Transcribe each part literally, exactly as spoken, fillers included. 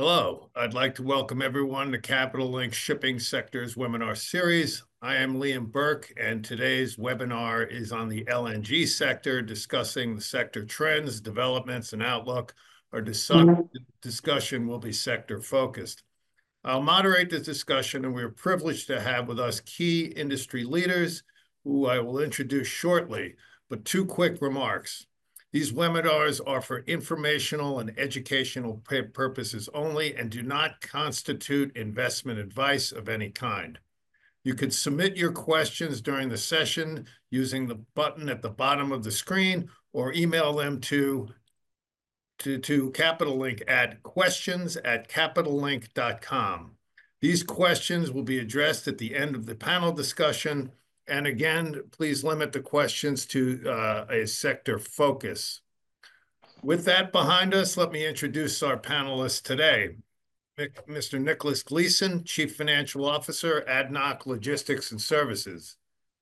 Hello, I'd like to welcome everyone to Capital Link Shipping Sectors Webinar Series. I am Liam Burke, and today's webinar is on the L N G sector, discussing the sector trends, developments, and outlook. Our dis discussion will be sector-focused. I'll moderate this discussion, and we're privileged to have with us key industry leaders, who I will introduce shortly, but two quick remarks. These webinars are for informational and educational purposes only and do not constitute investment advice of any kind. You can submit your questions during the session using the button at the bottom of the screen or email them to, to, to Capital Link at questions at capital link dot com. These questions will be addressed at the end of the panel discussion. And again, please limit the questions to uh, a sector focus. With that behind us, let me introduce our panelists today. Mister Nicholas Gleason, Chief Financial Officer, A D N O C Logistics and Services.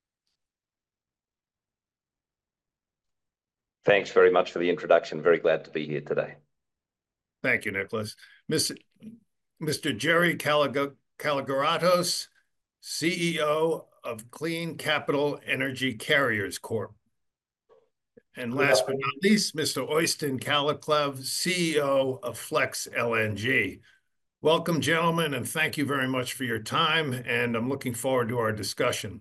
Thanks very much for the introduction. Very glad to be here today. Thank you, Nicholas. Mister Jerry Kalogaratos, C E O of Clean Capital Energy Carriers Corp. And last but not least, Mister Øystein Kalleklev, C E O of Flex L N G. Welcome, gentlemen, and thank you very much for your time, and I'm looking forward to our discussion.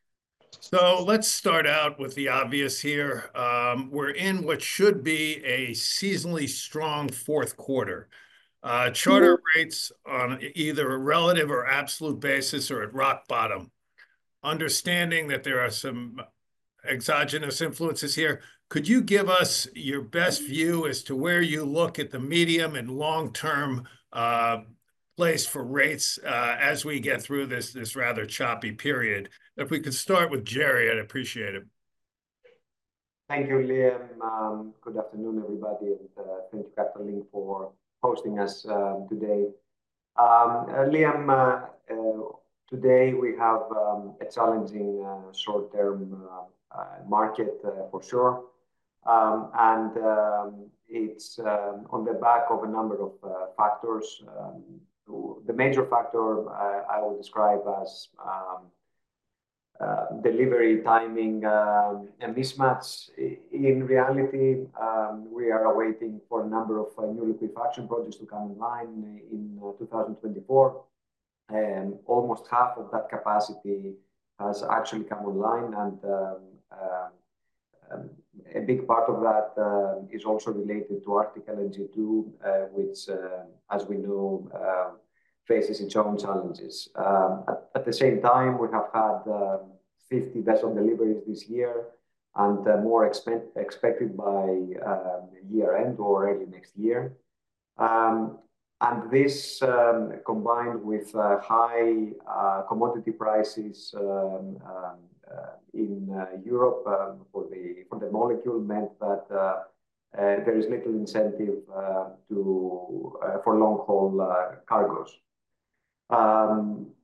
So let's start out with the obvious here. Um, we're in what should be a seasonally strong fourth quarter. Uh, charter rates on either a relative or absolute basis are at rock bottom. Understanding that there are some exogenous influences here, could you give us your best view as to where you look at the medium and long-term uh, place for rates uh, as we get through this, this rather choppy period? If we could start with Jerry, I'd appreciate it. Thank you, Liam. Um, good afternoon, everybody, and uh, thank you, Capital Link, for hosting us uh, today. Um, uh, Liam, uh, uh, today we have um, a challenging uh, short-term uh, uh, market uh, for sure. Um, and um, it's um, on the back of a number of uh, factors. Um, the major factor uh, I would describe as um, uh, delivery timing um, and mismatch. In reality, um, we are awaiting for a number of uh, new liquefaction projects to come in line in uh, two thousand twenty-four. And almost half of that capacity has actually come online, and um, uh, Um, a big part of that uh, is also related to Arctic L N G two, uh, which, uh, as we know, uh, faces its own challenges. Um, at, at the same time, we have had uh, fifty vessel deliveries this year, and uh, more expect expected by um, year end or early next year. Um, and this, um, combined with uh, high uh, commodity prices um, um, Uh, in uh, Europe um, for the for the molecule, meant that uh, uh, there is little incentive uh, to uh, for long haul uh, cargoes. Um,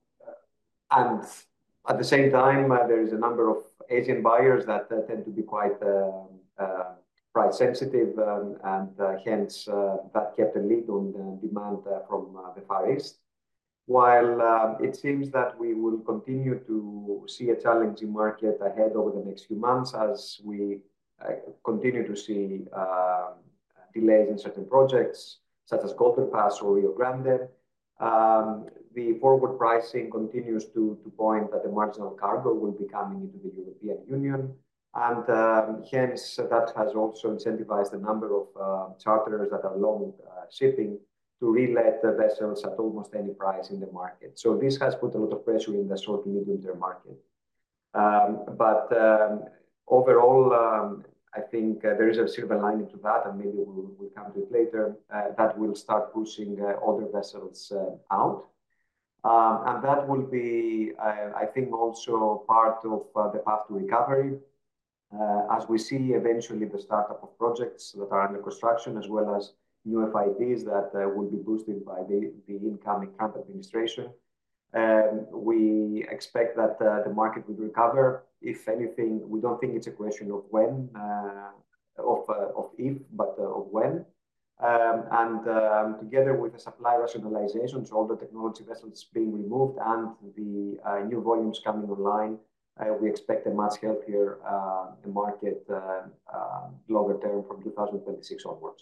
and at the same time, uh, there is a number of Asian buyers that uh, tend to be quite uh, uh, price sensitive, um, and uh, hence uh, that kept a lead on the demand uh, from uh, the Far East. While uh, it seems that we will continue to see a challenging market ahead over the next few months as we uh, continue to see uh, delays in certain projects, such as Golden Pass or Rio Grande, um, the forward pricing continues to, to point that the marginal cargo will be coming into the European Union. And um, hence, that has also incentivized a number of uh, charterers that are long uh, shipping to relet the vessels at almost any price in the market. So this has put a lot of pressure in the short to medium term market. Um, but um, overall, um, I think uh, there is a silver lining to that, and maybe we'll, we'll come to it later, uh, that will start pushing uh, older vessels uh, out. Um, and that will be, uh, I think, also part of uh, the path to recovery. Uh, as we see eventually the startup of projects that are under construction, as well as new F I Ds that uh, will be boosted by the, the incoming Trump administration. Um, we expect that uh, the market will recover. If anything, we don't think it's a question of when, uh, of, uh, of if, but uh, of when. Um, and um, together with the supply rationalization, so all the technology vessels being removed and the uh, new volumes coming online, uh, we expect a much healthier uh, market uh, uh, longer term from two thousand twenty-six onwards.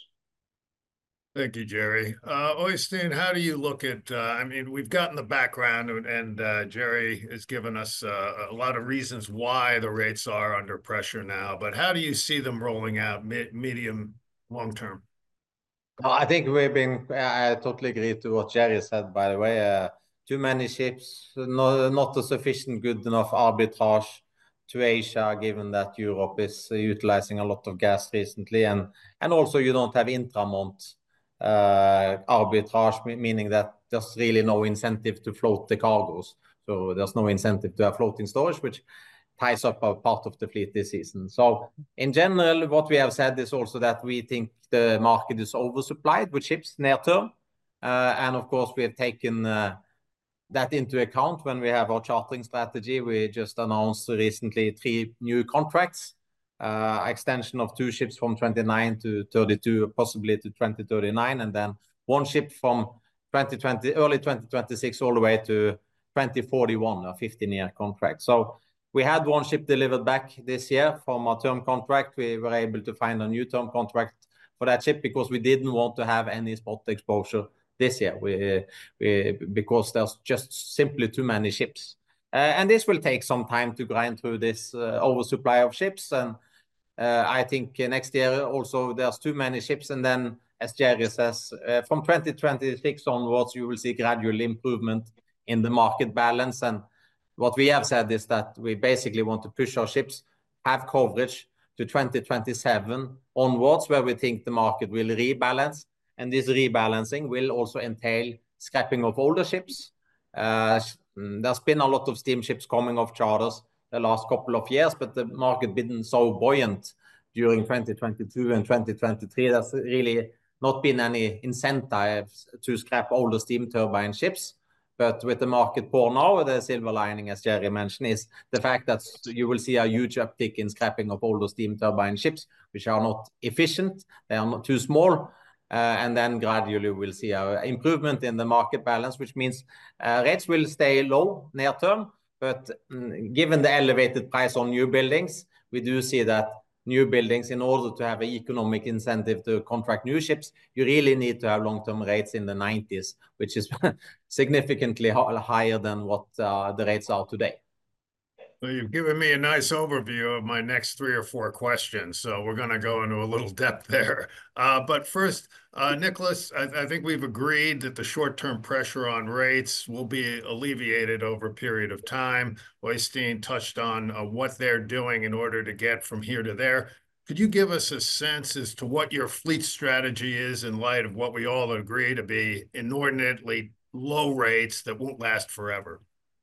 Thank you, Jerry. Uh, Øystein, how do you look at, uh, I mean, we've gotten the background and, and uh, Jerry has given us uh, a lot of reasons why the rates are under pressure now, but how do you see them rolling out mid, medium, long term? I think we've been, I totally agree to what Jerry said, by the way. Uh, too many ships, not, not a sufficient good enough arbitrage to Asia, given that Europe is utilizing a lot of gas recently. And, and also you don't have intramont uh, arbitrage, meaning that there's really no incentive to float the cargoes. So there's no incentive to have floating storage, which ties up a part of the fleet this season. So in general, what we have said is also that we think the market is oversupplied with ships near term. Uh, and of course, we have taken uh, that into account when we have our chartering strategy. We just announced recently three new contracts, uh, extension of two ships from twenty-nine to thirty-two, possibly to twenty thirty-nine, and then one ship from twenty twenty, early twenty twenty-six all the way to twenty forty-one, a fifteen-year contract. So we had one ship delivered back this year from a term contract. We were able to find a new term contract for that ship because we didn't want to have any spot exposure this year we, we, because there's just simply too many ships. Uh, and this will take some time to grind through this uh, oversupply of ships. And uh, I think next year also there's too many ships. And then, as Jerry says, uh, from twenty twenty-six onwards, you will see gradual improvement in the market balance. And what we have said is that we basically want to push our ships, have coverage to twenty twenty-seven onwards, where we think the market will rebalance. And this rebalancing will also entail scrapping of older ships. Uh, there's been a lot of steamships coming off charters the last couple of years, but the market been so buoyant during twenty twenty-two and twenty twenty-three. There's really not been any incentives to scrap older steam turbine ships. But with the market poor now, the silver lining, as Jerry mentioned, is the fact that you will see a huge uptick in scrapping of older steam turbine ships, which are not efficient, they are not too small. Uh, and then gradually we'll see an improvement in the market balance, which means uh, rates will stay low near term. But um, given the elevated price on new buildings, we do see that new buildings, in order to have an economic incentive to contract new ships, you really need to have long-term rates in the nineties, which is significantly higher than what uh, the rates are today. So you've given me a nice overview of my next three or four questions, so we're going to go into a little depth there. Uh, but first, uh, Nicholas, I, I think we've agreed that the short-term pressure on rates will be alleviated over a period of time. Øystein touched on uh, what they're doing in order to get from here to there. Could you give us a sense as to what your fleet strategy is in light of what we all agree to be inordinately low rates that won't last forever?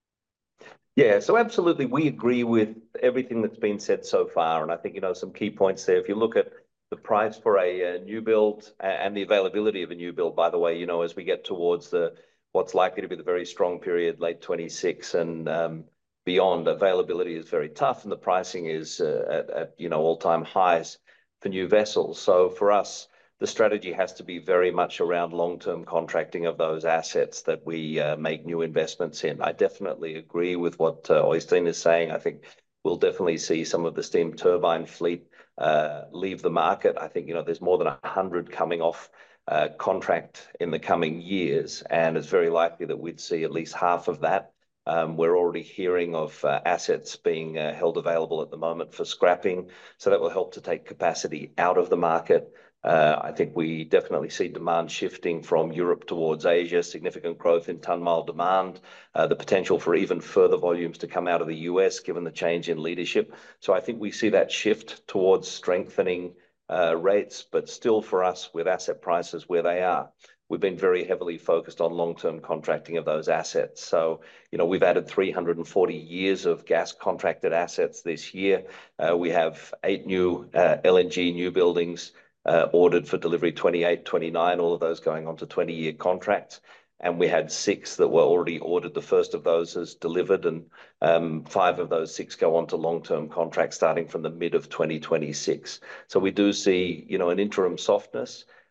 Yeah, so absolutely, we agree with everything that's been said so far. And I think, you know, some key points there. If you look at the price for a, a new build and the availability of a new build, by the way, you know, as we get towards the what's likely to be the very strong period, late twenty-six and um, beyond, availability is very tough and the pricing is uh, at, at, you know, all-time highs for new vessels. So for us, the strategy has to be very much around long-term contracting of those assets that we uh, make new investments in. I definitely agree with what uh, Øystein is saying. I think we'll definitely see some of the steam turbine fleet uh, leave the market. I think, you know, there's more than one hundred coming off uh, contract in the coming years, and it's very likely that we'd see at least half of that. Um, we're already hearing of uh, assets being uh, held available at the moment for scrapping, so that will help to take capacity out of the market. Uh, I think we definitely see demand shifting from Europe towards Asia, significant growth in ton-mile demand, uh, the potential for even further volumes to come out of the U S given the change in leadership. So I think we see that shift towards strengthening uh, rates, but still for us with asset prices where they are, we've been very heavily focused on long-term contracting of those assets. So, you know, we've added three hundred forty years of gas contracted assets this year. Uh, we have eight new uh, L N G new buildings Uh, ordered for delivery twenty-eight, twenty-nine, all of those going on to twenty-year contracts. And we had six that were already ordered. The first of those is delivered, and um, five of those six go on to long-term contracts starting from the mid of twenty twenty-six. So we do see, you know, an interim softness.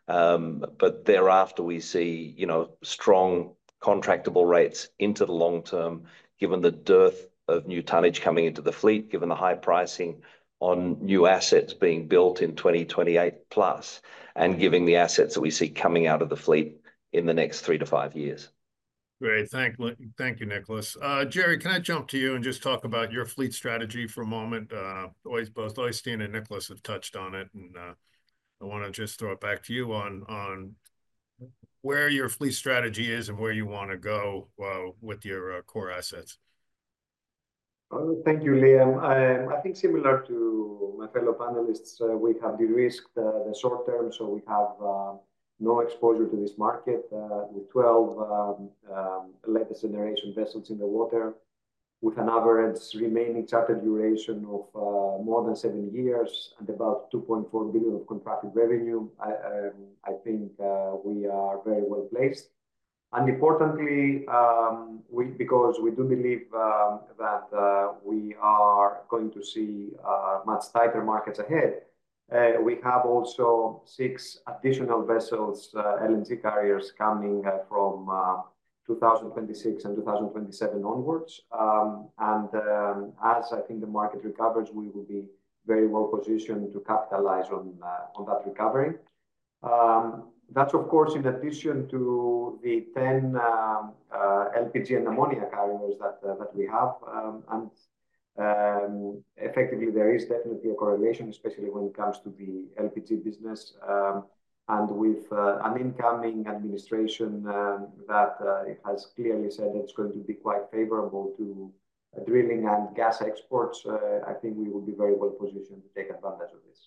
Um, but thereafter, we see, you know, strong contractable rates into the long term, given the dearth of new tonnage coming into the fleet, given the high pricing on new assets being built in twenty twenty-eight plus, and giving the assets that we see coming out of the fleet in the next three to five years. Great. Thank, thank you, Nicholas. Uh, Jerry, can I jump to you and just talk about your fleet strategy for a moment? Uh, both Øystein and Nicholas have touched on it, and uh, I want to just throw it back to you on, on where your fleet strategy is and where you want to go uh, with your uh, core assets. Uh, thank you, Liam. I, I think similar to my fellow panelists, uh, we have de-risked uh, the short term, so we have uh, no exposure to this market uh, with twelve um, um, latest generation vessels in the water, with an average remaining charter duration of uh, more than seven years and about two point four billion of contracted revenue. I, um, I think uh, we are very well placed. And importantly, um, we, because we do believe um, that uh, we are going to see uh, much tighter markets ahead, uh, we have also six additional vessels, uh, L N G carriers, coming uh, from uh, two thousand twenty-six and two thousand twenty-seven onwards. Um, and um, as I think the market recovers, we will be very well positioned to capitalize on, uh, on that recovery. Um, that's, of course, in addition to the ten um, uh, L P G and ammonia carriers that, uh, that we have. Um, and um, effectively, there is definitely a correlation, especially when it comes to the L P G business. Um, and with uh, an incoming administration um, that uh, it has clearly said that it's going to be quite favorable to uh, drilling and gas exports, uh, I think we will be very well positioned to take advantage of this.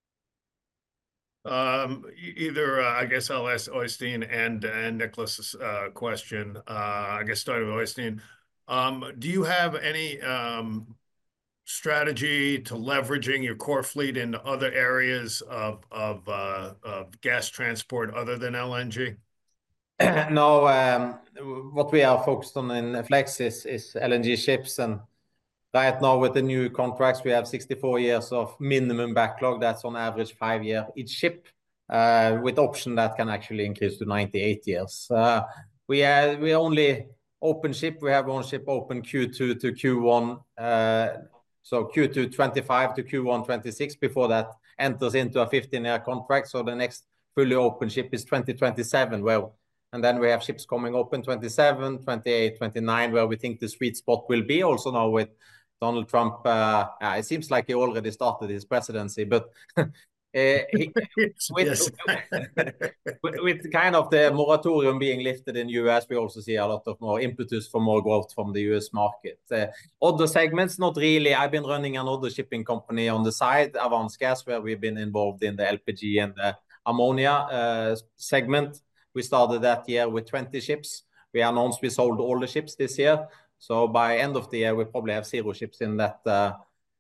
Um, either, uh, I guess I'll ask Øystein and, and Nicholas uh, question. Uh, I guess starting with Øystein. Um, do you have any um, strategy to leveraging your core fleet into other areas of, of, uh, of gas transport other than L N G? No, um, what we are focused on in Flex is, is L N G ships, and right now with the new contracts, we have sixty-four years of minimum backlog. That's on average five year each ship, uh, with option that can actually increase to ninety-eight years. Uh, we are we only open ship. We have one ship open Q two to Q one, uh, so Q two twenty-five to Q one twenty-six. Before that enters into a fifteen year contract. So the next fully open ship is twenty twenty-seven. Well, and then we have ships coming open twenty-seven, twenty-eight, twenty-nine, where we think the sweet spot will be. Also now with Donald Trump, uh, uh, it seems like he already started his presidency, but uh, he, with, Yes. with, with kind of the moratorium being lifted in the U S, we also see a lot of more impetus for more growth from the U S market. Uh, other segments, not really. I've been running another shipping company on the side, Avance Gas, where we've been involved in the L P G and the ammonia uh, segment. We started that year with twenty ships. We announced we sold all the ships this year. So by end of the year, we probably have zero ships in that uh,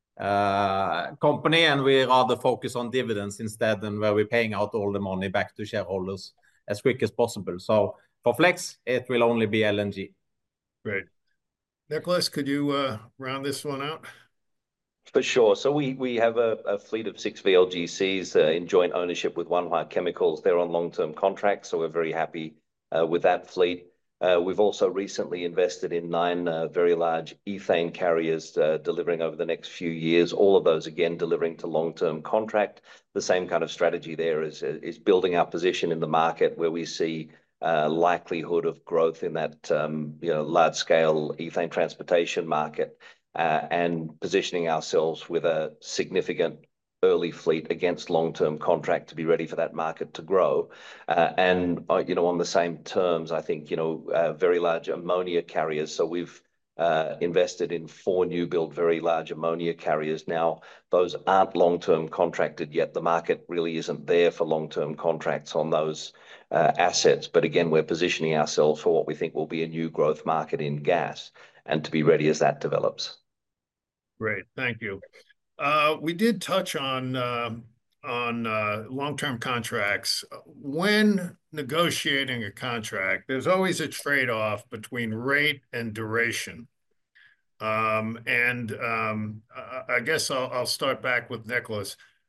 uh, company, and we rather focus on dividends instead, and where we're paying out all the money back to shareholders as quick as possible. So for Flex, it will only be L N G. Great. Nicholas, could you uh, round this one out? For sure. So we we have a, a fleet of six V L G Cs uh, in joint ownership with Wanhua Chemicals. They're on long-term contracts, so we're very happy uh, with that fleet. Uh, we've also recently invested in nine uh, very large ethane carriers uh, delivering over the next few years. All of those, again, delivering to long-term contract. The same kind of strategy there is, is building our position in the market where we see uh, likelihood of growth in that um, you know, large-scale ethane transportation market, uh, and positioning ourselves with a significant early fleet against long-term contract to be ready for that market to grow. Uh, and, uh, you know, on the same terms, I think, you know, uh, very large ammonia carriers. So we've uh, invested in four new build, very large ammonia carriers. Now, those aren't long-term contracted yet. The market really isn't there for long-term contracts on those uh, assets. But again, we're positioning ourselves for what we think will be a new growth market in gas and to be ready as that develops. Great, thank you. Uh, we did touch on uh, on uh, long-term contracts. When negotiating a contract, there's always a trade-off between rate and duration. Um, and um, I guess I'll, I'll start back with Nicholas.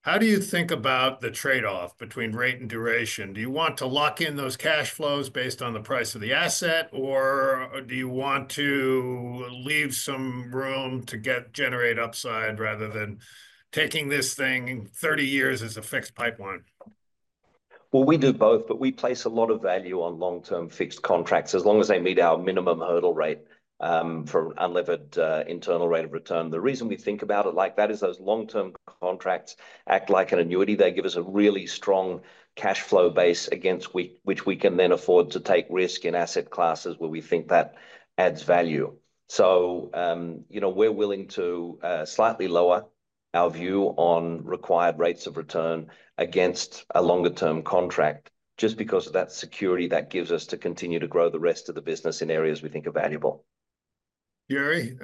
How do you think about the trade-off between rate and duration? Do you want to lock in those cash flows based on the price of the asset, or do you want to leave some room to get generate upside rather than taking this thing thirty years as a fixed pipeline? Well, we do both, but we place a lot of value on long-term fixed contracts as long as they meet our minimum hurdle rate um, for unlevered uh, internal rate of return. The reason we think about it like that is those long-term contracts act like an annuity. They give us a really strong cash flow base against we, which we can then afford to take risk in asset classes where we think that adds value. So, um, you know, we're willing to uh, slightly lower our view on required rates of return against a longer term contract just because of that security that gives us to continue to grow the rest of the business in areas we think are valuable. Jerry?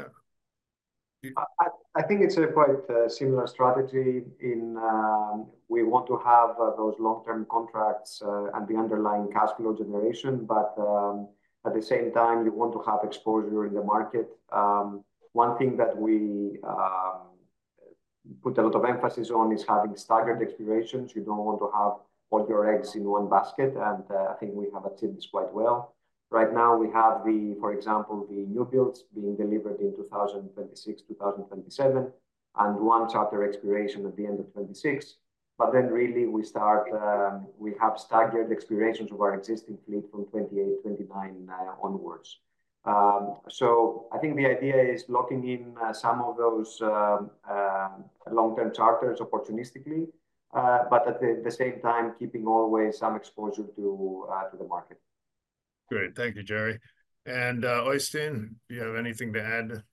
I, I think it's a quite uh, similar strategy in um, we want to have uh, those long-term contracts uh, and the underlying cash flow generation, but um, at the same time, you want to have exposure in the market. Um, one thing that we um, put a lot of emphasis on is having staggered expirations. You don't want to have all your eggs in one basket, and uh, I think we have achieved this quite well. Right now, we have the, for example, the new builds being delivered in two thousand twenty-six, two thousand twenty-seven, and one charter expiration at the end of twenty-six. But then really we start, um, we have staggered expirations of our existing fleet from twenty-eight, twenty-nine uh, onwards. Um, so I think the idea is locking in uh, some of those um, uh, long-term charters opportunistically, uh, but at the, the same time, keeping always some exposure to, uh, to the market. Great. Thank you, Jerry. And uh, Øystein, do you have anything to add?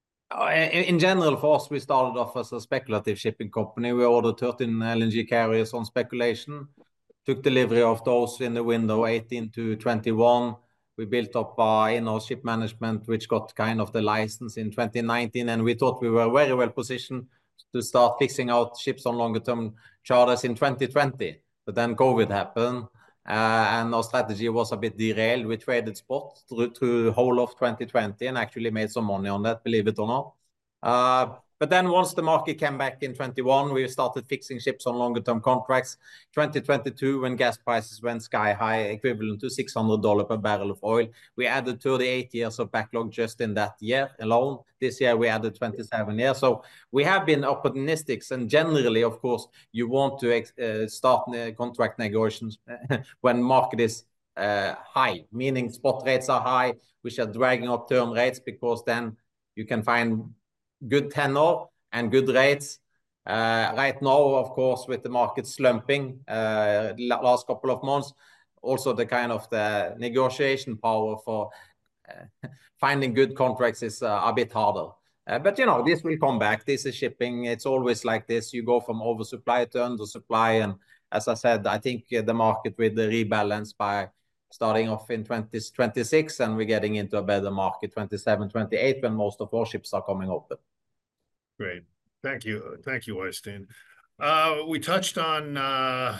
In general, for us, we started off as a speculative shipping company. We ordered thirteen L N G carriers on speculation, took delivery of those in the window eighteen to twenty-one. We built up our in-house ship management, which got kind of the license in twenty nineteen, and we thought we were very well positioned to start fixing out ships on longer-term charters in twenty twenty. But then COVID happened, uh, and our strategy was a bit derailed. We traded spot through, through the whole of twenty twenty and actually made some money on that, believe it or not. Uh, But then once the market came back in twenty-one, we started fixing ships on longer term contracts. twenty twenty-two, when gas prices went sky high, equivalent to six hundred dollars per barrel of oil, we added thirty-eight years of backlog just in that year alone. This year we added twenty-seven years. So we have been opportunistic, and generally, of course, you want to uh, start contract negotiations when market is uh, high, meaning spot rates are high, which are dragging up term rates, because then you can find good tenor and good rates. Uh, right now, of course, with the market slumping uh, last couple of months, also the kind of the negotiation power for uh, finding good contracts is uh, a bit harder. Uh, but, you know, this will come back. This is shipping. It's always like this. You go from oversupply to undersupply. And as I said, I think uh, the market will rebalance by starting off in twenty twenty-six, and we're getting into a better market twenty-seven, twenty-eight, when most of our ships are coming open. Great. Thank you. Thank you, Øystein. Uh, we touched on uh,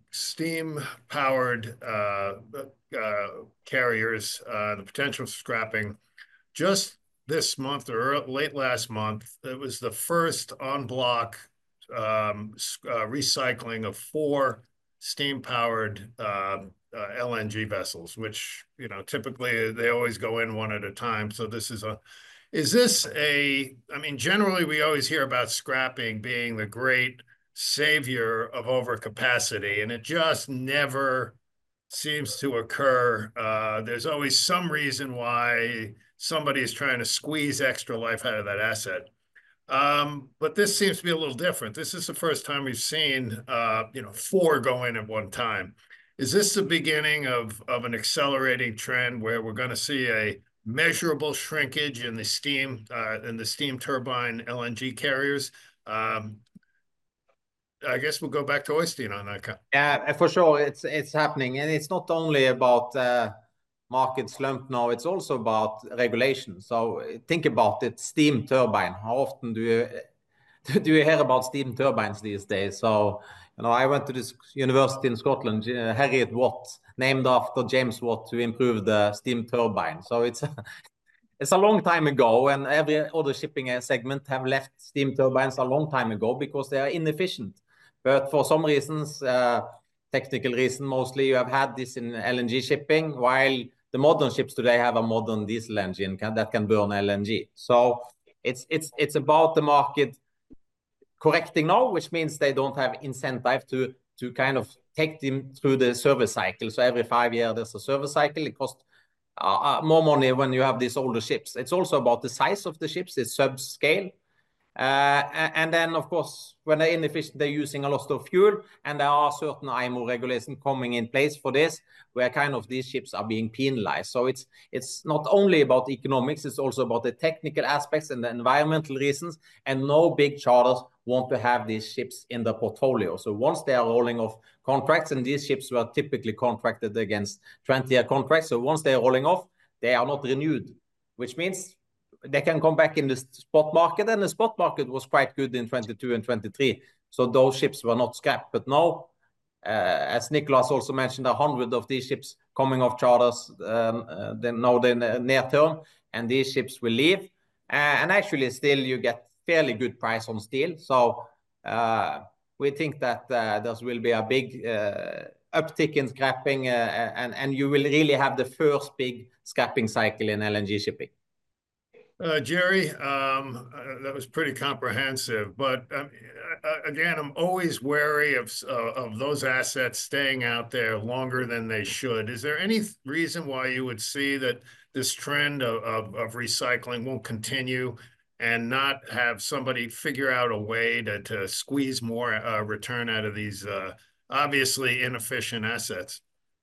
steam-powered uh, uh, carriers, uh, the potential scrapping. Just this month or late last month, it was the first on-block um, uh, recycling of four steam-powered uh, uh, L N G vessels, which, you know, typically they always go in one at a time. So this is a Is this a, I mean, generally we always hear about scrapping being the great savior of overcapacity, and it just never seems to occur. Uh, there's always some reason why somebody is trying to squeeze extra life out of that asset. Um, but this seems to be a little different. This is the first time we've seen, uh, you know, four go in at one time. Is this the beginning of, of an accelerating trend where we're going to see a measurable shrinkage in the steam uh, in the steam turbine L N G carriers? Um, I guess we'll go back to Øystein on that. Yeah, for sure, it's it's happening, and it's not only about uh, market slump now; it's also about regulation. So think about it: steam turbine. How often do you do you hear about steam turbines these days? So, you know, I went to this university in Scotland, Heriot Watt, named after James Watt, to improve the steam turbine. So it's it's a long time ago, and every other shipping segment have left steam turbines a long time ago because they are inefficient. But for some reasons, uh, technical reason mostly, you have had this in L N G shipping, while the modern ships today have a modern diesel engine can, that can burn L N G. So it's it's it's about the market correcting now, which means they don't have incentive to to kind of take them through the service cycle. So every five years there's a service cycle. It costs uh, more money when you have these older ships. It's also about the size of the ships. It's subscale. Uh, and then, of course, when they're inefficient, they're using a lot of fuel, and there are certain I M O regulations coming in place for this, where kind of these ships are being penalized. So it's it's not only about economics, it's also about the technical aspects and the environmental reasons, and no big charters want to have these ships in their portfolio. So once they are rolling off contracts, and these ships were typically contracted against twenty-year contracts, so once they're rolling off, they are not renewed, which means they can come back in the spot market, and the spot market was quite good in twenty-two and twenty-three. So those ships were not scrapped. But now, uh, as Nicholas also mentioned, a hundred of these ships coming off charters um, uh, then now the near term, and these ships will leave. Uh, and actually, still you get fairly good price on steel. So uh, we think that uh, there will be a big uh, uptick in scrapping, uh, and and you will really have the first big scrapping cycle in L N G shipping. Uh, Jerry, um, uh, that was pretty comprehensive, but um, uh, again, I'm always wary of uh, of those assets staying out there longer than they should. Is there any reason why you would see that this trend of, of, of recycling won't continue and not have somebody figure out a way to, to squeeze more uh, return out of these uh, obviously inefficient assets?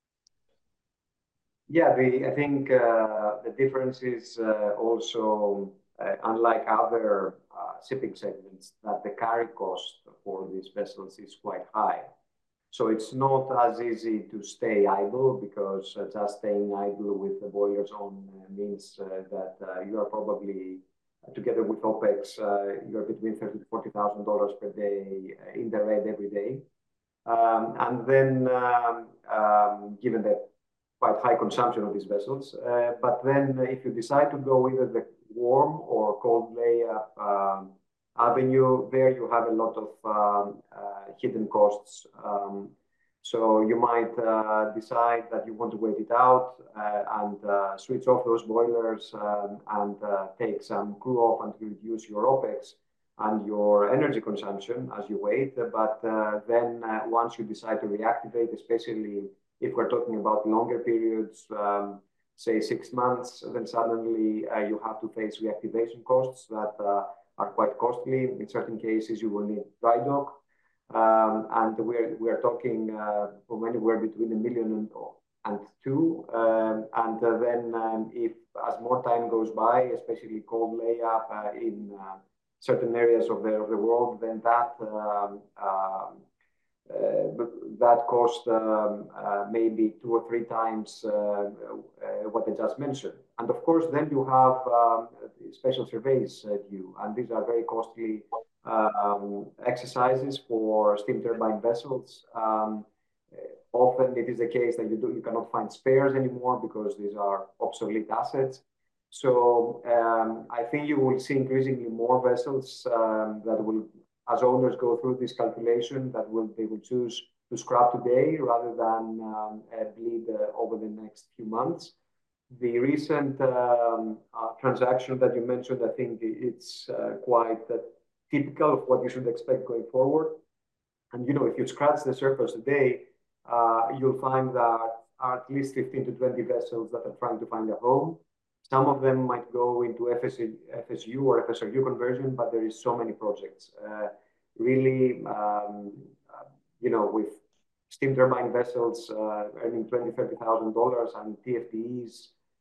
Yeah, the, I think uh, the difference is uh, also, uh, unlike other uh, shipping segments, that the carry cost for these vessels is quite high. So it's not as easy to stay idle, because uh, just staying idle with the boilers on uh, means uh, that uh, you are probably, uh, together with OPEX, uh, you're between thirty thousand to forty thousand dollars per day uh, in the red every day. Um, and then, um, um, given that quite high consumption of these vessels. Uh, but then if you decide to go either the warm or cold layup um, avenue, there you have a lot of um, uh, hidden costs. Um, so you might uh, decide that you want to wait it out uh, and uh, switch off those boilers um, and uh, take some crew off and reduce your OPEX and your energy consumption as you wait. But uh, then uh, once you decide to reactivate, especially if we're talking about longer periods, um, say six months, then suddenly uh, you have to face reactivation costs that uh, are quite costly. In certain cases, you will need dry dock. Um, and we're, we're talking uh, from anywhere between a million and, and two. Um, and uh, then um, if as more time goes by, especially cold layup uh, in uh, certain areas of the, of the world, then that um, um, Uh, that cost um, uh, maybe two or three times uh, uh, what I just mentioned. And of course, then you have um, special surveys uh, due, and these are very costly um, exercises for steam turbine vessels. Um, often it is the case that you, do, you cannot find spares anymore because these are obsolete assets. So um, I think you will see increasingly more vessels um, that will, as owners go through this calculation, that will they will choose to scrap today rather than um, uh, bleed uh, over the next few months. The recent um, uh, transaction that you mentioned, I think it's uh, quite uh, typical of what you should expect going forward. And you know, if you scratch the surface today, uh, you'll find that at least fifteen to twenty vessels that are trying to find a home. Some of them might go into F S U or F S R U conversion, but there is so many projects. Uh, really, um, uh, you know, with steam turbine vessels uh, earning twenty thousand, thirty thousand dollars and T F D Es,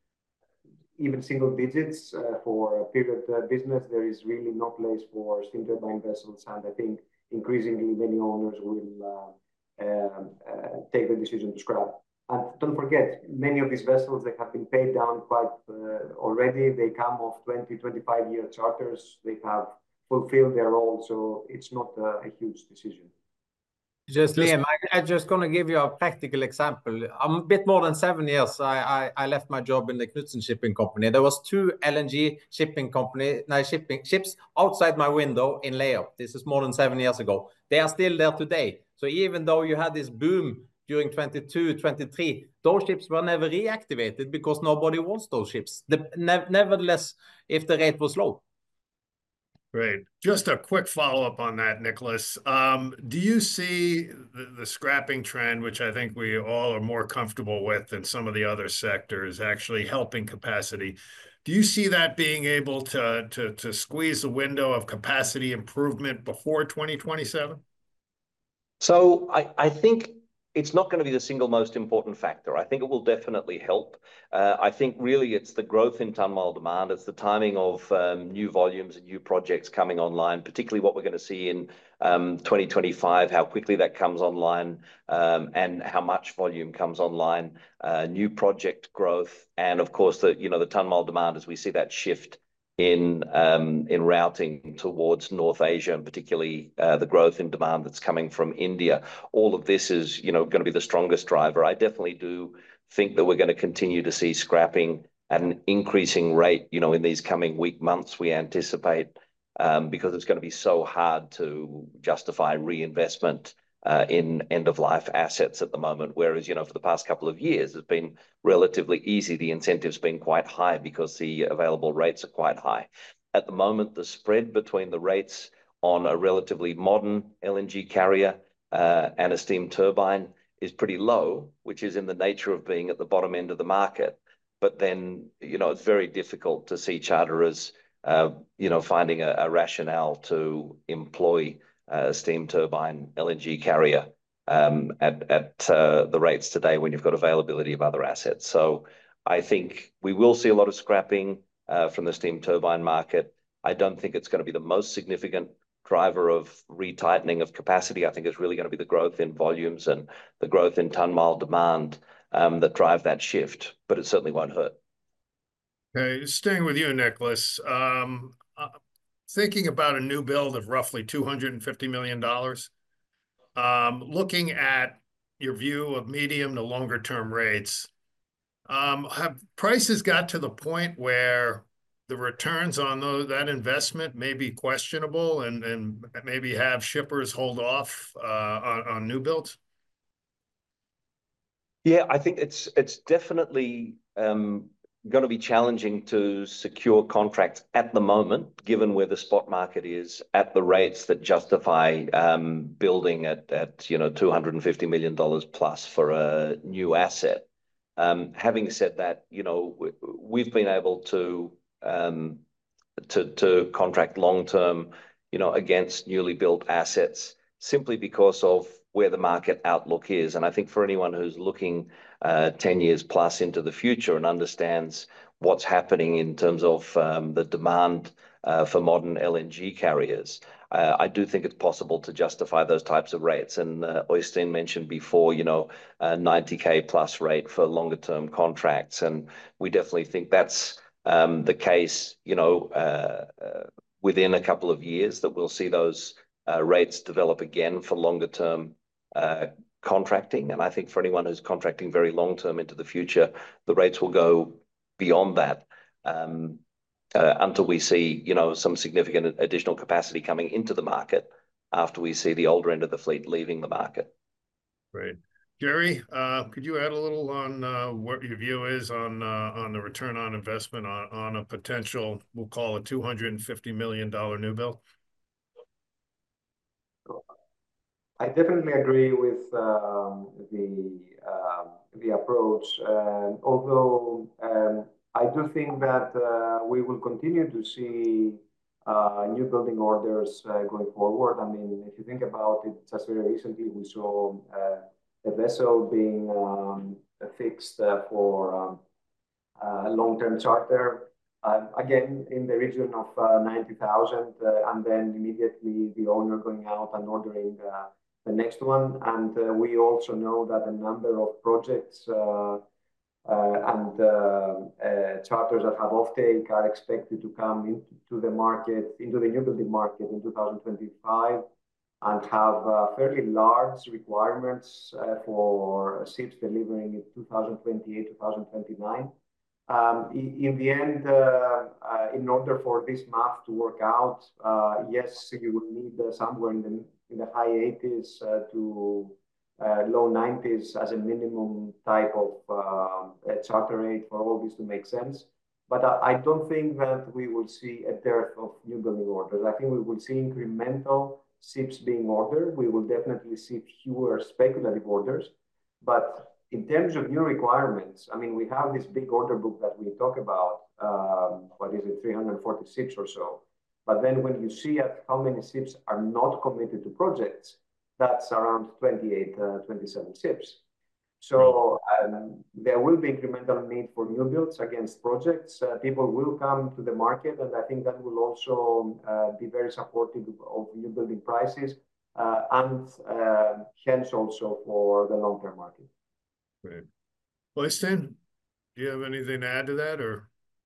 even single digits uh, for a period uh, business, there is really no place for steam turbine vessels. And I think increasingly many owners will uh, uh, uh, take the decision to scrap. And don't forget, many of these vessels, they have been paid down quite uh, already. They come off twenty, twenty-five year charters. They have fulfilled their role. So it's not uh, a huge decision. Just, Liam, I, I'm just going to give you a practical example. I'm a bit more than seven years. I, I, I left my job in the Knutsen Shipping Company. There was two L N G shipping company, no, shipping ships outside my window in layup. This is more than seven years ago. They are still there today. So even though you had this boom during twenty-two, twenty-three, those ships were never reactivated because nobody wants those ships. The, ne nevertheless, if the rate was low. Great. Just a quick follow-up on that, Nicholas. Um, do you see the, the scrapping trend, which I think we all are more comfortable with than some of the other sectors, actually helping capacity? Do you see that being able to, to, to squeeze the window of capacity improvement before twenty twenty-seven? So I, I think it's not going to be the single most important factor. I think it will definitely help. Uh, I think really it's the growth in ton-mile demand. It's the timing of um, new volumes and new projects coming online, particularly what we're going to see in um, twenty twenty-five, how quickly that comes online um, and how much volume comes online, uh, new project growth, and of course the you know the ton-mile demand as we see that shift in um, in routing towards North Asia, and particularly uh, the growth in demand that's coming from India. All of this is, you know, going to be the strongest driver. I definitely do think that we're going to continue to see scrapping at an increasing rate, you know, in these coming week, months, we anticipate, um, because it's going to be so hard to justify reinvestment Uh, in end-of-life assets at the moment, whereas, you know, for the past couple of years, it's been relatively easy. The incentive's been quite high because the available rates are quite high. At the moment, the spread between the rates on a relatively modern L N G carrier uh, and a steam turbine is pretty low, which is in the nature of being at the bottom end of the market. But then, you know, it's very difficult to see charterers, uh, you know, finding a, a rationale to employ a steam turbine L N G carrier um, at, at uh, the rates today when you've got availability of other assets. So I think we will see a lot of scrapping uh, from the steam turbine market. I don't think it's going to be the most significant driver of retightening of capacity. I think it's really going to be the growth in volumes and the growth in ton-mile demand um, that drive that shift, but it certainly won't hurt. Okay, staying with you, Nicholas. Um, uh, thinking about a new build of roughly two hundred fifty million dollars, um, looking at your view of medium to longer term rates, um, have prices got to the point where the returns on those, that investment may be questionable and, and maybe have shippers hold off uh, on, on new builds? Yeah, I think it's it's definitely um, going to be challenging to secure contracts at the moment, given where the spot market is at the rates that justify um, building at, at you know two hundred fifty million dollars plus for a new asset. Um, having said that, you know we've been able to um, to to contract long term, you know, against newly built assets simply because of where the market outlook is. And I think for anyone who's looking uh, ten years plus into the future and understands what's happening in terms of um, the demand uh, for modern L N G carriers, uh, I do think it's possible to justify those types of rates. And uh, Øystein mentioned before, you know, a ninety K plus rate for longer term contracts. And we definitely think that's um, the case, you know, uh, uh, within a couple of years that we'll see those uh, rates develop again for longer term uh, contracting. And I think for anyone who's contracting very long term into the future, the rates will go beyond that um, uh, until we see, you know, some significant additional capacity coming into the market after we see the older end of the fleet leaving the market. Great. Jerry, uh, could you add a little on uh, what your view is on uh, on the return on investment on, on a potential, we'll call it two hundred fifty million dollars new build? I definitely agree with um, the uh, the approach. Uh, although um, I do think that uh, we will continue to see uh, new building orders uh, going forward. I mean, if you think about it, just very recently we saw uh, a vessel being um, fixed uh, for um, uh, long-term charter. Uh, again, in the region of uh, ninety thousand, uh, and then immediately the owner going out and ordering uh, the next one. And uh, we also know that a number of projects uh, uh, and uh, uh, charters that have offtake are expected to come into the market, into the new building market in two thousand twenty-five and have uh, fairly large requirements uh, for ships delivering in two thousand twenty-eight, two thousand twenty-nine. Um, in, in the end, uh, uh, in order for this math to work out, uh, yes, you will need uh, somewhere in the, in the high eighties uh, to uh, low nineties as a minimum type of uh, charter rate for all this to make sense. But uh, I don't think that we will see a dearth of new building orders. I think we will see incremental ships being ordered. We will definitely see fewer speculative orders. But in terms of new requirements, I mean, we have this big order book that we talk about, um, what is it, three hundred forty ships or so. But then when you see at how many ships are not committed to projects, that's around twenty-eight, uh, twenty-seven ships. So um, there will be incremental need for new builds against projects. Uh, people will come to the market, and I think that will also uh, be very supportive of new building prices uh, and uh, hence also for the long-term market. Right. Øystein, do you have anything to add to that, or?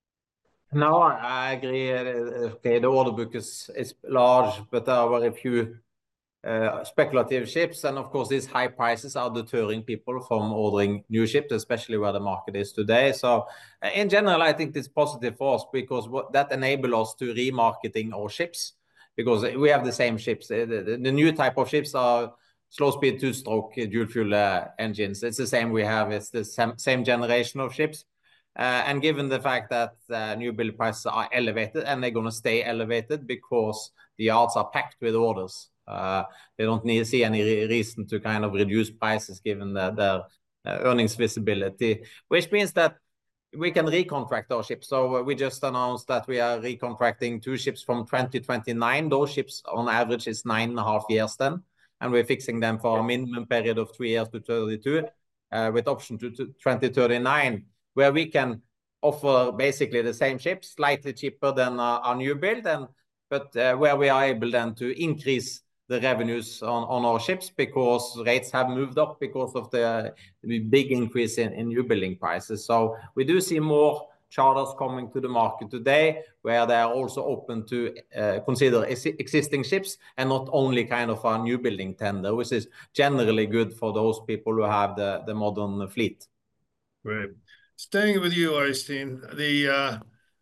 No, I agree. Okay, the order book is, is large, but there are very few uh, speculative ships. And of course, these high prices are deterring people from ordering new ships, especially where the market is today. So uh, in general, I think it's positive for us because what, that enables us to remarketing our ships because we have the same ships. The, the, the new type of ships are slow speed two-stroke dual fuel uh, engines. It's the same we have. It's the same, same generation of ships. Uh, and given the fact that uh, new build prices are elevated and they're going to stay elevated because the yards are packed with orders, uh, they don't need see any re reason to kind of reduce prices given the, their uh, earnings visibility, which means that we can recontract our ships. So uh, we just announced that we are recontracting two ships from twenty twenty-nine. Those ships on average is nine and a half years then. And we're fixing them for a minimum period of three years to thirty-two uh, with option to, to twenty thirty-nine, where we can offer basically the same ships, slightly cheaper than uh, our new build, and but uh, where we are able then to increase the revenues on, on our ships because rates have moved up because of the, the big increase in, in new building prices. So we do see more charters coming to the market today where they are also open to uh, consider ex existing ships and not only kind of a new building tender, which is generally good for those people who have the, the modern fleet. Right. Staying with you, Øystein, the, uh,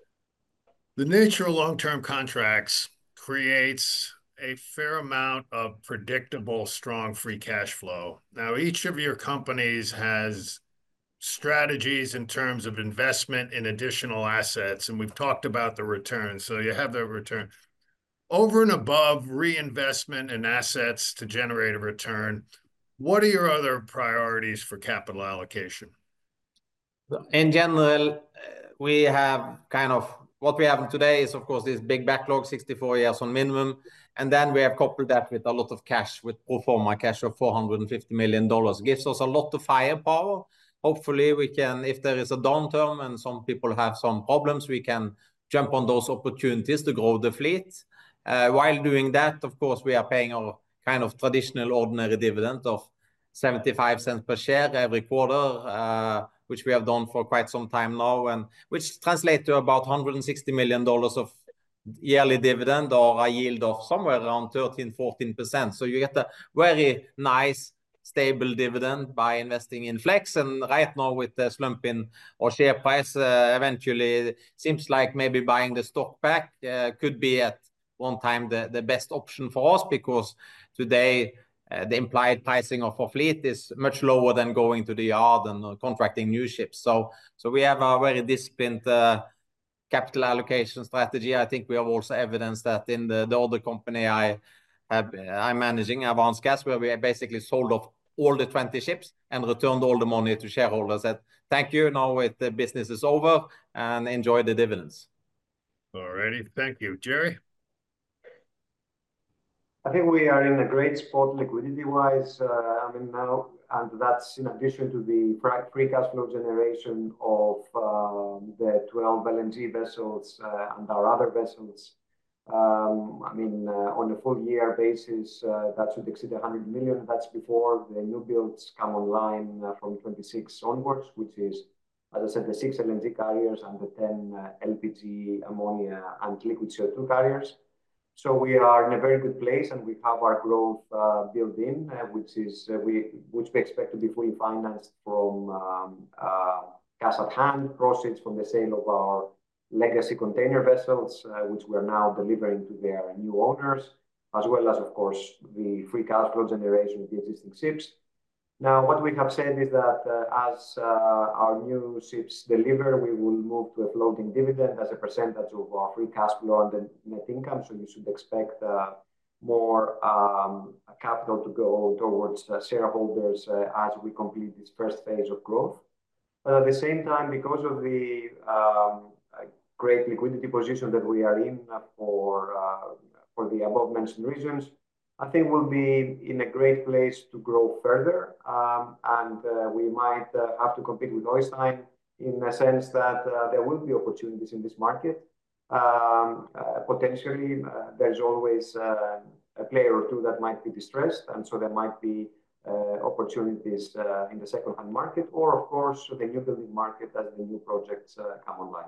the nature of long-term contracts creates a fair amount of predictable, strong free cash flow. Now, each of your companies has strategies in terms of investment in additional assets, and we've talked about the return. So you have the return. Over and above reinvestment in assets to generate a return, what are your other priorities for capital allocation? In general, we have kind of what we have today is, of course, this big backlog, sixty-four years on minimum. And then we have coupled that with a lot of cash, with pro forma cash of four hundred fifty million dollars. Gives us a lot of firepower. Hopefully, we can, if there is a downturn and some people have some problems, we can jump on those opportunities to grow the fleet. Uh, while doing that, of course, we are paying our kind of traditional ordinary dividend of seventy-five cents per share every quarter, uh, which we have done for quite some time now, and which translates to about one hundred sixty million dollars of yearly dividend or a yield of somewhere around thirteen, fourteen percent. So you get a very nice, stable dividend by investing in Flex. And right now with the slump in our share price, uh, eventually it seems like maybe buying the stock back uh, could be at one time the, the best option for us because today, Uh, the implied pricing of our fleet is much lower than going to the yard and uh, contracting new ships. So, so we have a very disciplined uh, capital allocation strategy. I think we have also evidence that in the, the other company I have, I'm managing, Avance Gas, where we basically sold off all the twenty ships and returned all the money to shareholders. Said, thank you, now it, the business is over and enjoy the dividends. All righty, thank you. Jerry? I think we are in a great spot liquidity-wise. Uh, I mean, now, and that's in addition to the free cash flow generation of um, the twelve L N G vessels uh, and our other vessels. Um, I mean, uh, on a full year basis, uh, that should exceed one hundred million. That's before the new builds come online uh, from twenty-six onwards, which is, as I said, the six L N G carriers and the ten uh, L P G, ammonia, and liquid C O two carriers. So we are in a very good place, and we have our growth uh, built in, uh, which is uh, we which we expect to be fully financed from um, uh, cash at hand, proceeds from the sale of our legacy container vessels, uh, which we are now delivering to their new owners, as well as, of course, the free cash flow generation of the existing ships. Now, what we have said is that uh, as uh, our new ships deliver, we will move to a floating dividend as a percentage of our free cash flow and the net income. So you should expect uh, more um, capital to go towards uh, shareholders uh, as we complete this first phase of growth. But at the same time, because of the um, great liquidity position that we are in for, uh, for the above mentioned reasons, I think we'll be in a great place to grow further, um, and uh, we might uh, have to compete with Oystein in the sense that uh, there will be opportunities in this market. Um, uh, potentially, uh, there's always uh, a player or two that might be distressed, and so there might be uh, opportunities uh, in the second-hand market, or of course the new building market as the new projects uh, come online.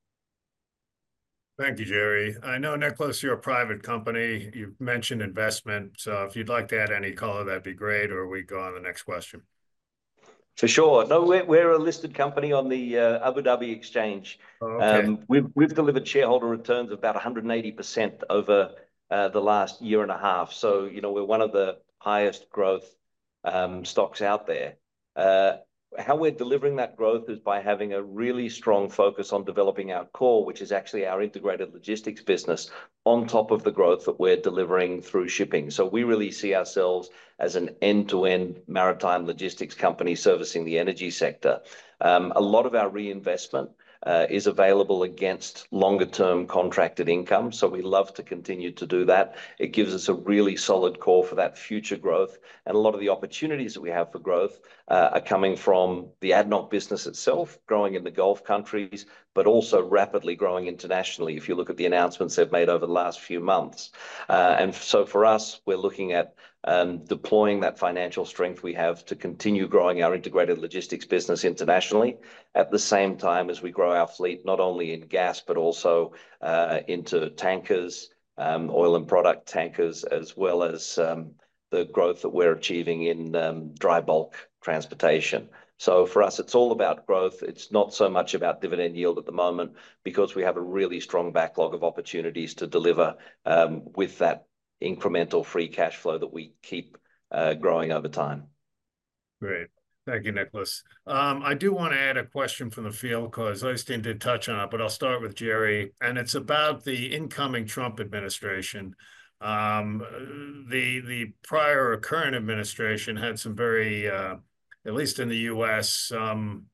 Thank you, Jerry. I know, Nicholas, you're a private company. You've mentioned investment. So if you'd like to add any color, that'd be great, or we go on the next question. For sure. No, we're, we're a listed company on the uh, Abu Dhabi Exchange. Oh, okay. Um, we've, we've delivered shareholder returns of about one hundred eighty percent over uh, the last year and a half. So, you know, we're one of the highest growth um, stocks out there. Uh, How we're delivering that growth is by having a really strong focus on developing our core, which is actually our integrated logistics business, on top of the growth that we're delivering through shipping. So we really see ourselves as an end-to-end maritime logistics company servicing the energy sector. Um, a lot of our reinvestment Uh, is available against longer-term contracted income. So we love to continue to do that. It gives us a really solid core for that future growth. And a lot of the opportunities that we have for growth uh, are coming from the A D N O C business itself, growing in the Gulf countries, but also rapidly growing internationally, if you look at the announcements they've made over the last few months. Uh, and so for us, we're looking at um, deploying that financial strength we have to continue growing our integrated logistics business internationally, at the same time as we grow our fleet, not only in gas, but also uh, into tankers, um, oil and product tankers, as well as um, the growth that we're achieving in um, dry bulk transportation. So for us, it's all about growth. It's not so much about dividend yield at the moment, because we have a really strong backlog of opportunities to deliver um, with that incremental free cash flow that we keep uh, growing over time. Great. Thank you, Nicholas. Um, I do want to add a question from the field because Oystein did touch on it, but I'll start with Jerry, and it's about the incoming Trump administration. Um, the the prior or current administration had some very, uh, at least in the U S, um,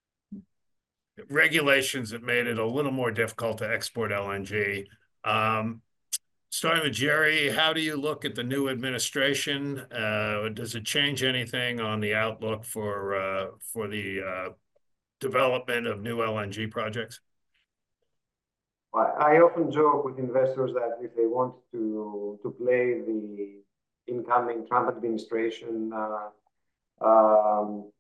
regulations that made it a little more difficult to export L N G. Um, Starting with Jerry, how do you look at the new administration? Uh, does it change anything on the outlook for uh, for the uh, development of new L N G projects? I often joke with investors that if they want to to play the incoming Trump administration uh, um,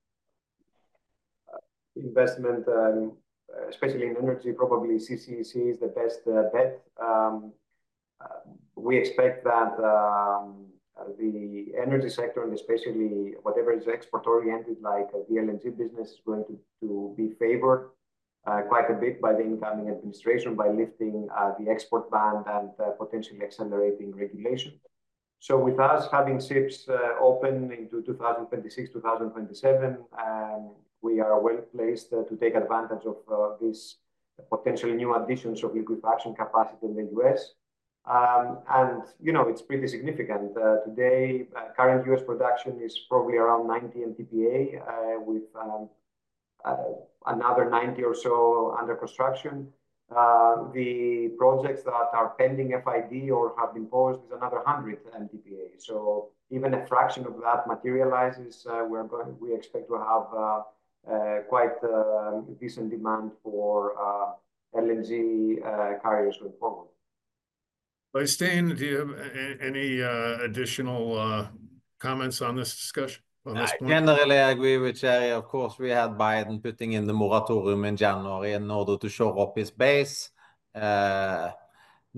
investment, um, especially in energy, probably C C C is the best uh, bet. Um, Uh, we expect that um, the energy sector, and especially whatever is export-oriented, like uh, the L N G business, is going to, to be favored uh, quite a bit by the incoming administration by lifting uh, the export ban and uh, potentially accelerating regulation. So with us having ships uh, open into two thousand twenty-six, two thousand twenty-seven, um, we are well placed uh, to take advantage of uh, these potential new additions of liquefaction capacity in the U S. Um, and, you know, it's pretty significant. Uh, today, uh, current U S production is probably around ninety M T P A uh, with um, uh, another ninety or so under construction. Uh, the projects that are pending F I D or have been paused is another one hundred M T P A. So even a fraction of that materializes, uh, we're going, we expect to have uh, uh, quite uh, decent demand for uh, L N G uh, carriers going forward. Oystein, do you have any uh, additional uh, comments on this discussion? On this I point? generally agree with Jerry. Of course, we had Biden putting in the moratorium in January in order to shore up his base. Uh,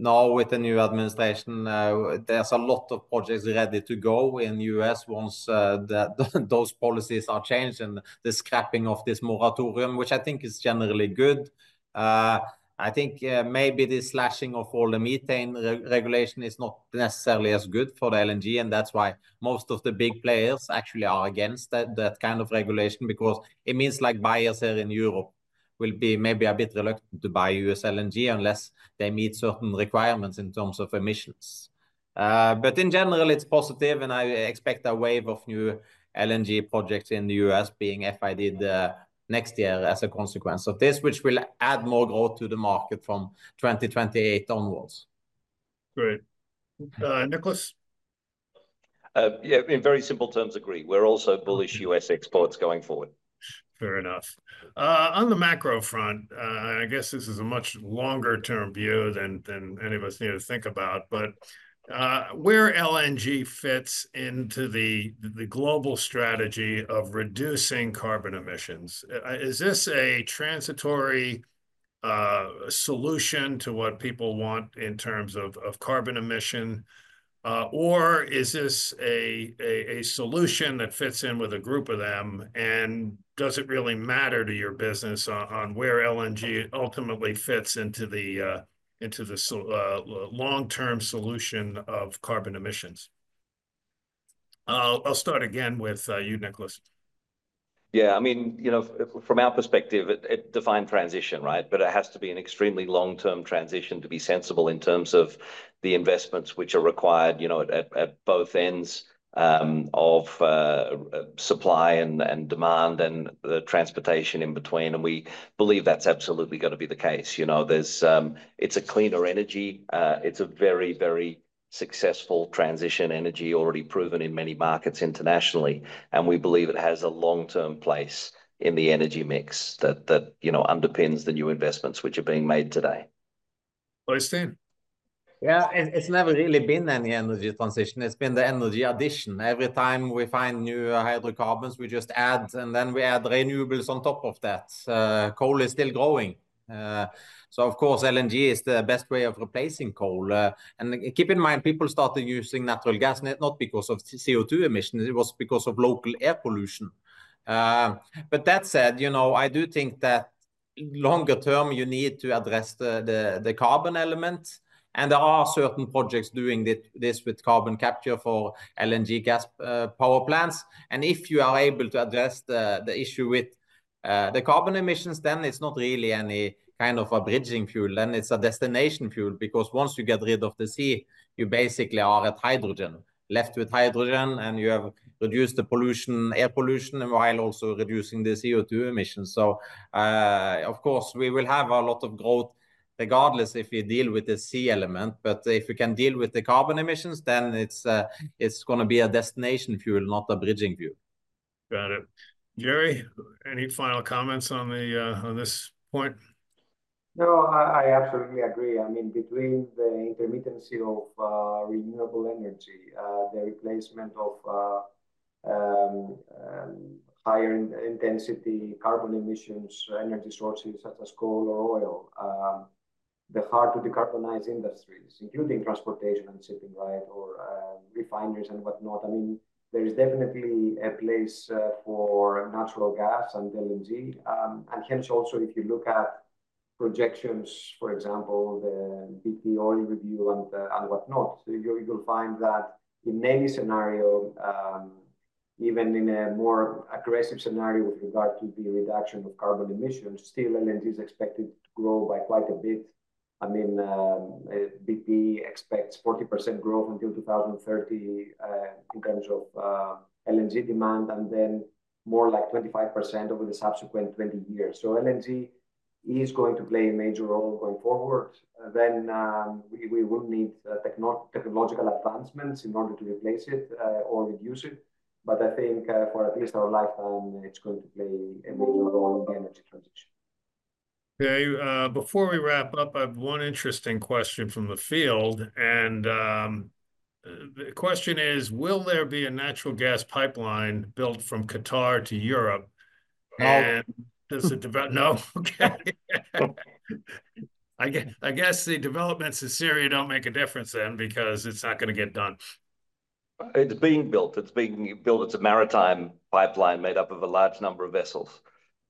now with the new administration, uh, there's a lot of projects ready to go in the U S once uh, that those policies are changed, and the scrapping of this moratorium, which I think is generally good. Uh, I think uh, maybe the slashing of all the methane re regulation is not necessarily as good for the L N G, and that's why most of the big players actually are against that, that kind of regulation, because it means like buyers here in Europe will be maybe a bit reluctant to buy U S L N G unless they meet certain requirements in terms of emissions. Uh, but in general, it's positive, and I expect a wave of new L N G projects in the U S being F I D'd uh, next year as a consequence of this, which will add more growth to the market from twenty twenty-eight onwards. Great. Uh, Nicholas? Uh, yeah, in very simple terms, agree. We're also bullish U S exports going forward. Fair enough. Uh, on the macro front, uh, I guess this is a much longer term view than, than any of us need to think about, but uh, where L N G fits into the, the global strategy of reducing carbon emissions. Uh, is this a transitory uh, solution to what people want in terms of, of carbon emission? Uh, or is this a, a, a solution that fits in with a group of them? And does it really matter to your business on, on where L N G ultimately fits into the uh, into the uh, long-term solution of carbon emissions? Uh, I'll start again with uh, you, Nicholas. Yeah, I mean, you know, from our perspective, it, it defined transition, right? But it has to be an extremely long-term transition to be sensible in terms of the investments which are required, you know, at, at both ends um, of uh, supply and, and demand, and the transportation in between. And we believe that's absolutely going to be the case. You know, there's um, it's a cleaner energy. Uh, it's a very, very successful transition energy, already proven in many markets internationally, and we believe it has a long-term place in the energy mix that that you know underpins the new investments which are being made today. Øystein? Yeah, it, it's never really been any energy transition. It's been the energy addition. Every time we find new hydrocarbons, we just add, and then we add renewables on top of that. Uh, coal is still growing. Uh, so, of course, L N G is the best way of replacing coal. Uh, and keep in mind, people started using natural gas not because of C O two emissions, it was because of local air pollution. Uh, but that said, you know, I do think that longer term, you need to address the, the, the carbon element. And there are certain projects doing this with carbon capture for L N G gas uh, power plants. And if you are able to address the, the issue with uh, the carbon emissions, then it's not really any kind of a bridging fuel. Then it's a destination fuel, because once you get rid of the sea, you basically are at hydrogen, left with hydrogen, and you have reduced the pollution, air pollution, while also reducing the C O two emissions. So, uh, of course, we will have a lot of growth regardless if you deal with the sea element. But if you can deal with the carbon emissions, then it's uh, it's going to be a destination fuel, not a bridging fuel. Got it. Jerry, any final comments on the uh, on this point? No, I, I absolutely agree. I mean, between the intermittency of uh, renewable energy, uh, the replacement of uh, um, um, higher in intensity carbon emissions energy sources such as coal or oil, um, the hard to decarbonize industries, including transportation and shipping, right, or uh, refineries and whatnot. I mean, there is definitely a place uh, for natural gas and L N G, um, and hence also if you look at projections, for example, the B P oil review and uh, and whatnot, so you, you'll find that in any scenario, um, even in a more aggressive scenario with regard to the reduction of carbon emissions, still L N G is expected to grow by quite a bit. I mean, um, B P expects forty percent growth until two thousand thirty uh, in terms of uh, L N G demand, and then more like twenty-five percent over the subsequent twenty years. So L N G is going to play a major role going forward. Uh, then um, we, we will need uh, techno technological advancements in order to replace it uh, or reduce it. But I think uh, for at least our lifetime, it's going to play a major role in the energy transition. Okay, uh, before we wrap up, I have one interesting question from the field. And um, the question is, will there be a natural gas pipeline built from Qatar to Europe? No. And does it develop? No? Okay. I guess, I guess the developments in Syria don't make a difference then because it's not going to get done. It's being built. It's being built. It's a maritime pipeline made up of a large number of vessels.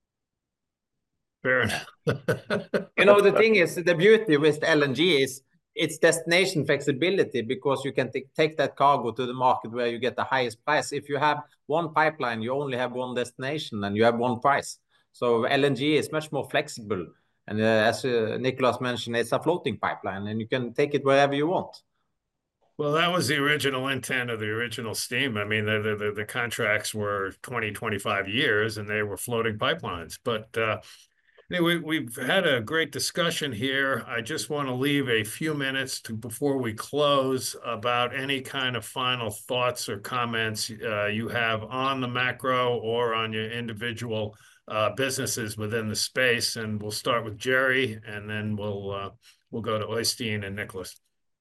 Fair enough. You know, the thing is, the beauty with L N G is its destination flexibility, because you can take that cargo to the market where you get the highest price. If you have one pipeline, you only have one destination and you have one price. So L N G is much more flexible. And uh, as uh, Nicholas mentioned, it's a floating pipeline and you can take it wherever you want. Well, that was the original intent of the original steam. I mean, the, the, the contracts were twenty, twenty-five years and they were floating pipelines. But uh, anyway, we've had a great discussion here. I just want to leave a few minutes to, before we close, about any kind of final thoughts or comments uh, you have on the macro or on your individual uh, businesses within the space. And we'll start with Jerry, and then we'll uh, we'll go to Øystein and Nicholas.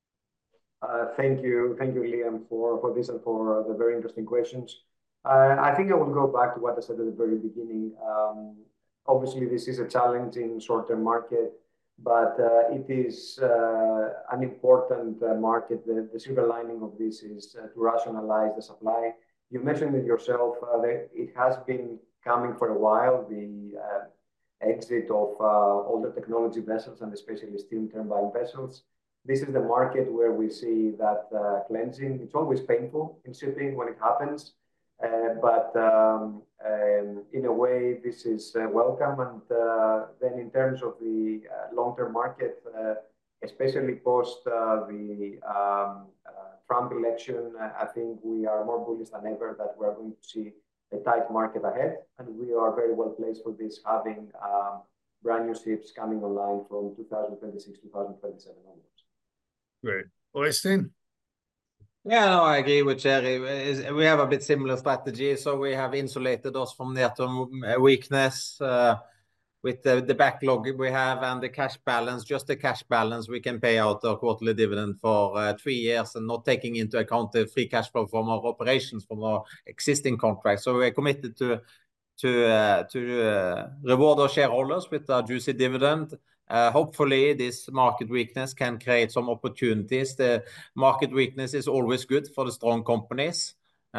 Uh, thank you, thank you, Liam, for for this and for the very interesting questions. Uh, I think I will go back to what I said at the very beginning. Um, Obviously, this is a challenging short-term market, but uh, it is uh, an important uh, market. The, the silver lining of this is uh, to rationalize the supply. You mentioned it yourself, uh, that it has been coming for a while, the uh, exit of uh, older technology vessels and especially steam turbine vessels. This is the market where we see that uh, cleansing. It's always painful in shipping when it happens. Uh, but um, um, in a way, this is uh, welcome. And uh, then in terms of the uh, long-term market, uh, especially post uh, the um, uh, Trump election, I think we are more bullish than ever that we're going to see a tight market ahead. And we are very well placed for this, having um, brand new ships coming online from two thousand twenty-six, two thousand twenty-seven onwards. Great. Øystein? Yeah, no, I agree with Jerry. We have a bit similar strategy, so we have insulated us from near-term weakness uh, with the, the backlog we have and the cash balance. Just the cash balance, we can pay out a quarterly dividend for uh, three years and not taking into account the free cash flow from our operations from our existing contracts. So we're committed to to uh, to uh, reward our shareholders with a juicy dividend. Uh, hopefully, this market weakness can create some opportunities. The market weakness is always good for the strong companies.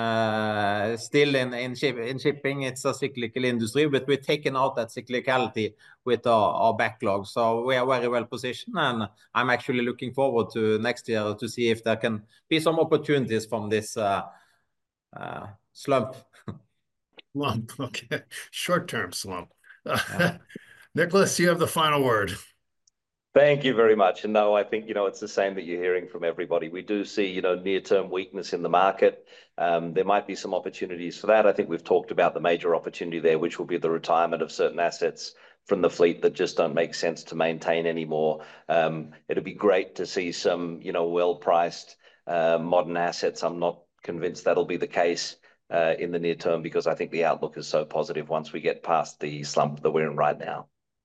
Uh, still, in in, ship, in shipping, it's a cyclical industry, but we've taken out that cyclicality with our, our backlog. So we are very well positioned, and I'm actually looking forward to next year to see if there can be some opportunities from this uh, uh, slump. Slump, okay. Short-term slump. Yeah. Nicholas, you have the final word. Thank you very much. And no, I think, you know, it's the same that you're hearing from everybody. We do see, you know, near-term weakness in the market. Um, there might be some opportunities for that. I think we've talked about the major opportunity there, which will be the retirement of certain assets from the fleet that just don't make sense to maintain anymore. Um, it'd be great to see some, you know, well-priced uh, modern assets. I'm not convinced that'll be the case uh, in the near term, because I think the outlook is so positive once we get past the slump that we're in right now.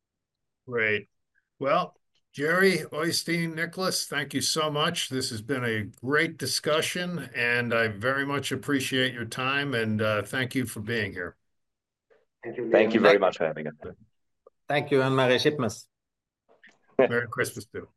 Great. Well, Jerry, Øystein, Nicholas, thank you so much. This has been a great discussion, and I very much appreciate your time, and uh, thank you for being here. Thank you, Thank you very much for having us. Thank you, and Merry Shipmas. Merry Christmas too.